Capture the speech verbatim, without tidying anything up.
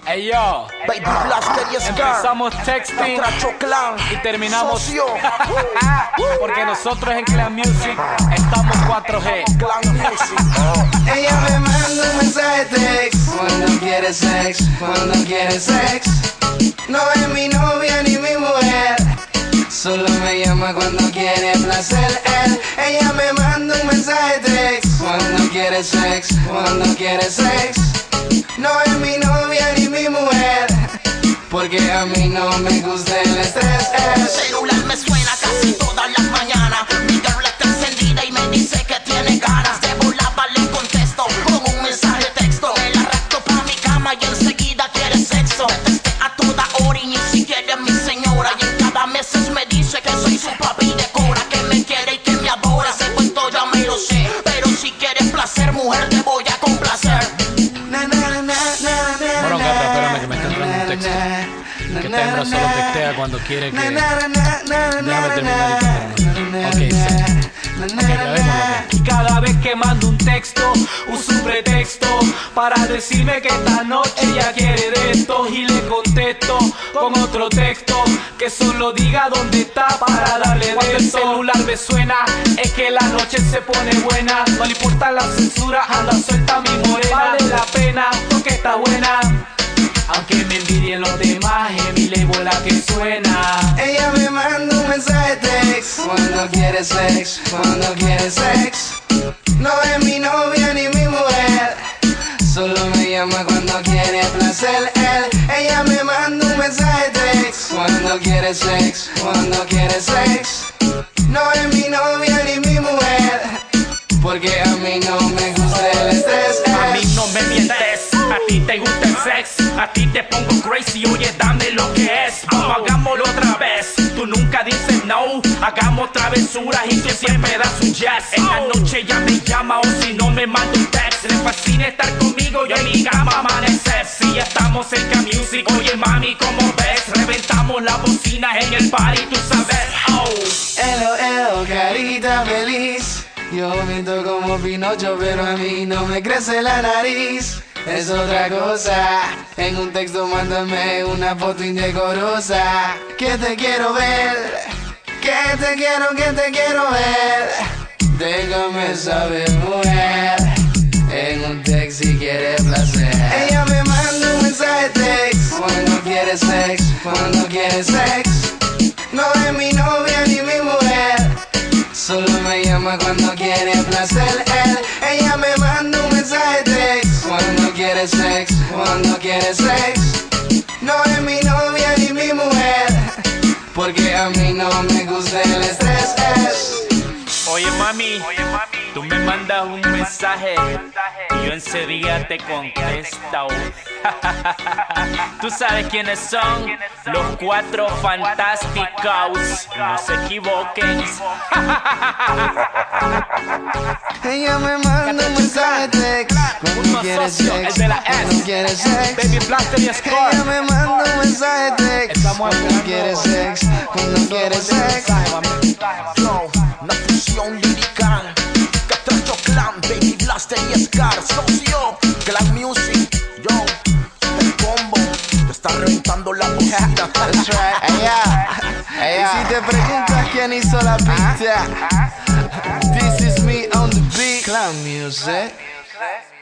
Ey yo, Baby Blaster y Scar, empezamos texting Tracho Clan y terminamos Socio. porque nosotros en Clan Music estamos cuatro G. Clan Music. Ella me manda un mensaje text cuando quiere sex, cuando quiere sex. No es mi novia ni mi mujer, solo me llama cuando quiere placer él. Ella me manda un mensaje text cuando quiere sex, cuando quiere sex. No es mi novia ni mi mujer, porque a mí no me gusta el estrés. El celular me suena casi todas las mañanas. Mi girl está encendida y me dice que tiene ganas. De volada le contesto con un mensaje de texto. Me la rapto pa' mi cama y enseguida quiere sexo. Me testé a toda hora y ni siquiera es mi señora. Y en cada meses me dice que soy su papi de cora, que me quiere y que me adora. Ese cuento ya me lo sé, pero si quieres placer, mujer, te voy a complacer. Bueno, Gata, espérame que me está entrando un texto. Que Tembra solo textea cuando quiere que... Déjame terminar y terminar. Ok, sí. Ok, grabémoslo. Y cada vez que mando un texto, uso un pretexto para decirme que esta noche ya quiere de esto. Y le contesto con otro texto que solo diga dónde está para darle de esto. Cuando el celular me suena, es que la noche se pone buena. No le importa la censura, anda suelta mi morena. Vale la pena porque está buena, aunque me envidien los demás, en mi label la que suena. Ella me manda un mensaje text cuando quiere sex, cuando quiere sex. No es mi novia ni mi mujer, solo me llama cuando quiere placer él. Ella me manda un mensaje text cuando quiere sex, cuando quiere sex. No es mi novia ni mi mujer, porque a mí no me gusta el estrés. A mí no me mientes, a ti te gusta el sex, a ti te pongo crazy, oye dame lo que es. Vamos, hagámoslo otra vez, tú nunca dices no. Hagamos travesuras y tú siempre das un yes. En la noche ya me llama o si no me manda un text. Le fascina estar conmigo y en mi cama amanecer. Si estamos en Clan Music, oye mami, ¿cómo ves? Reventamos las bocinas en el party, tú sabes. Oh. Elo, elo, carita feliz. Yo miento como Pinocho, pero a mí no me crece la nariz. Es otra cosa, en un texto mándame una foto indecorosa. Que te quiero ver, que te quiero, que te quiero ver. Déjame saber, mujer, en un text si quieres placer. Ella me manda un mensaje text cuando quiere sex, cuando quiere sex. No es mi novia ni mi mujer, solo me llama cuando quiere placer él. Ella me manda un mensaje text cuando quiere sex, cuando quiere sex. No es mi novia ni mi mujer, porque a mí no me gusta el estrés. Oye mami, tú me mandas un mensaje y yo enseguida te contesto. Tú sabes quiénes son los cuatro fantásticos, no se equivoquen. Ella me manda un mensaje text cuando quiere sex, cuando quiere sex. Baby Blaster y Scar. Ella me manda un mensaje text Estamos cuando esperando quiere sex, cuando quiere sex. Yo, una fusión lirical. Que Tracho Clan, Baby Blaster y Scar. Socio, Clan Music. Yo, el combo. Te está reventando la bocina. That's right. Ella, ella. Y si te preguntas quién hizo la pista, this is me on the beat. Clan Music.